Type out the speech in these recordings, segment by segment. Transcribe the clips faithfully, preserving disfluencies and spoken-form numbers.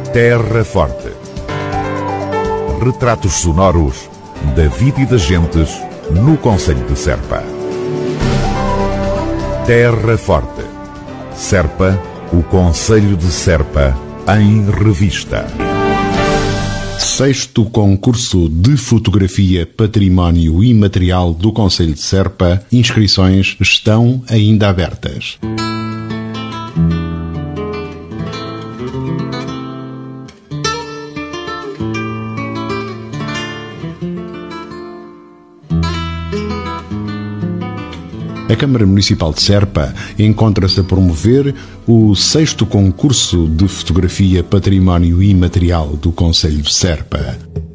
Terra Forte. Retratos sonoros da vida e das gentes no concelho de Serpa. Terra Forte. Serpa, o concelho de Serpa, em revista. Sexto concurso de fotografia património imaterial do concelho de Serpa. Inscrições estão ainda abertas. A Câmara Municipal de Serpa encontra-se a promover o sexto concurso de fotografia património imaterial do concelho de Serpa.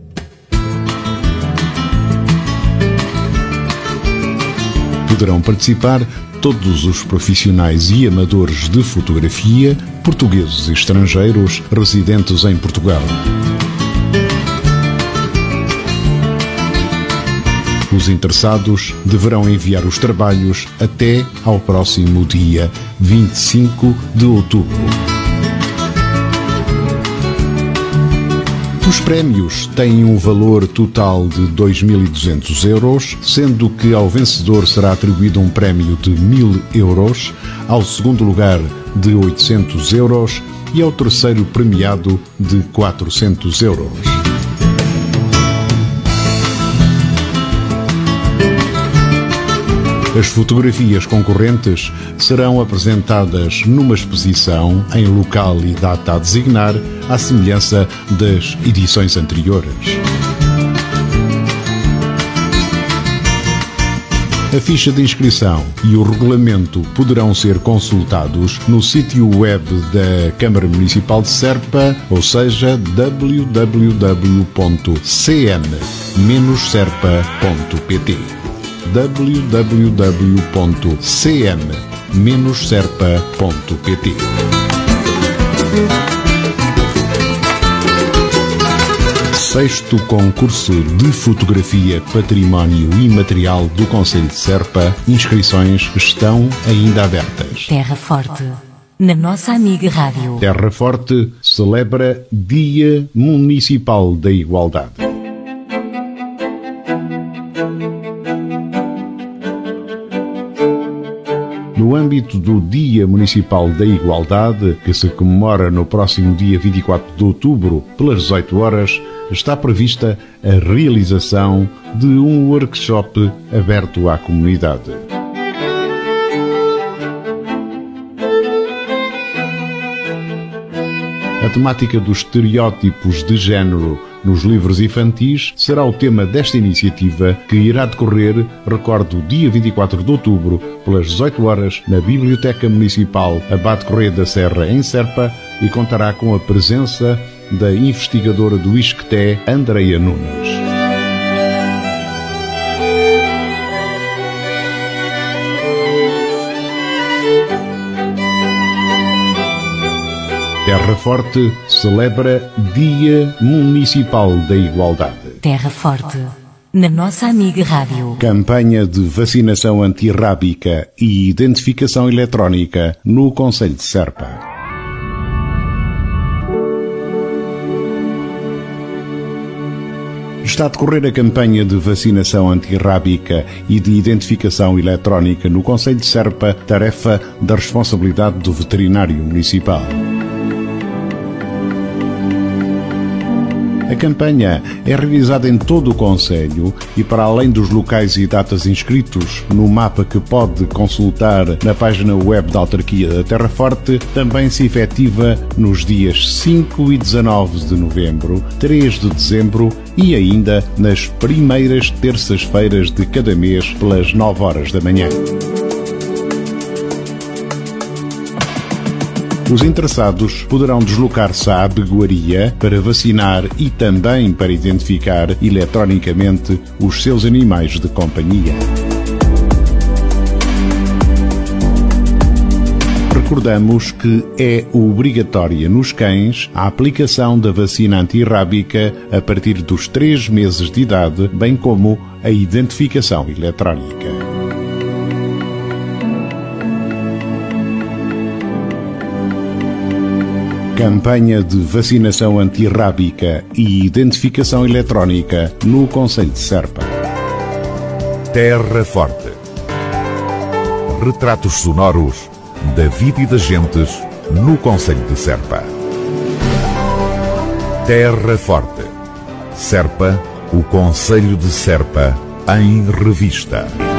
Poderão participar todos os profissionais e amadores de fotografia, portugueses e estrangeiros residentes em Portugal. Os interessados deverão enviar os trabalhos até ao próximo dia vinte e cinco de outubro. Os prémios têm um valor total de dois mil e duzentos euros, sendo que ao vencedor será atribuído um prémio de mil euros, ao segundo lugar de oitocentos euros e ao terceiro premiado de quatrocentos euros. As fotografias concorrentes serão apresentadas numa exposição em local e data a designar, à semelhança das edições anteriores. A ficha de inscrição e o regulamento poderão ser consultados no sítio web da Câmara Municipal de Serpa, ou seja, w w w ponto c m menos serpa ponto p t. w w w ponto c m menos serpa ponto p t. Sexto concurso de fotografia património imaterial do concelho de Serpa. Inscrições estão ainda abertas. Terra Forte, na nossa amiga rádio. Terra Forte celebra Dia Municipal da Igualdade. No âmbito do Dia Municipal da Igualdade, que se comemora no próximo dia vinte e quatro de outubro, pelas dezoito horas, está prevista a realização de um workshop aberto à comunidade. A temática dos estereótipos de género nos livros infantis será o tema desta iniciativa, que irá decorrer, recordo, dia vinte e quatro de outubro, pelas dezoito horas, na Biblioteca Municipal Abade Correia da Serra, em Serpa, e contará com a presença da investigadora do ISCTE, Andreia Nunes. Terra Forte celebra Dia Municipal da Igualdade. Terra Forte, na nossa amiga rádio. Campanha de vacinação antirrábica e identificação eletrónica no concelho de Serpa. Está a decorrer a campanha de vacinação antirrábica e de identificação eletrónica no concelho de Serpa, tarefa da responsabilidade do veterinário municipal. A campanha é realizada em todo o concelho e, para além dos locais e datas inscritos no mapa que pode consultar na página web da autarquia da Terra Forte, também se efetiva nos dias cinco e dezanove de novembro, três de dezembro e ainda nas primeiras terças-feiras de cada mês pelas nove horas da manhã. Os interessados poderão deslocar-se à abegoaria para vacinar e também para identificar eletronicamente os seus animais de companhia. Recordamos que é obrigatória nos cães a aplicação da vacina antirrábica a partir dos três meses de idade, bem como a identificação eletrónica. Campanha de vacinação antirrábica e identificação eletrónica no concelho de Serpa. Terra Forte. Retratos sonoros da vida e das gentes no concelho de Serpa. Terra Forte. Serpa, o concelho de Serpa, em revista.